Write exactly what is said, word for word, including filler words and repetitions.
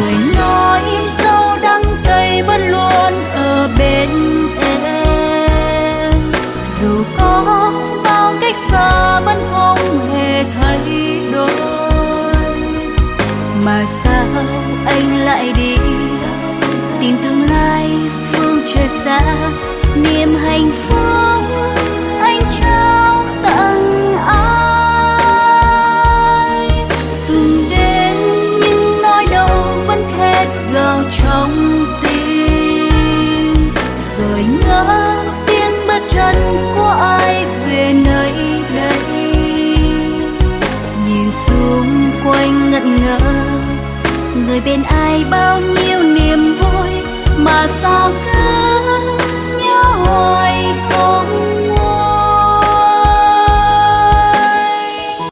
người nói dâu đắng cay vẫn luôn ở bên em, dù có bao cách xa vẫn không hề thay đổi. Mà sao anh lại đi tìm tương lai phương trời xa, niềm hạnh phúc anh trao tặng ai. Từng đến nhưng nói đâu vẫn khét gào trong tim, rồi ngỡ tiếng bước chân của ai về nơi đây. Nhìn xung quanh ngẩn ngơ, người bên ai bao nhiêu niềm vui mà sao cứ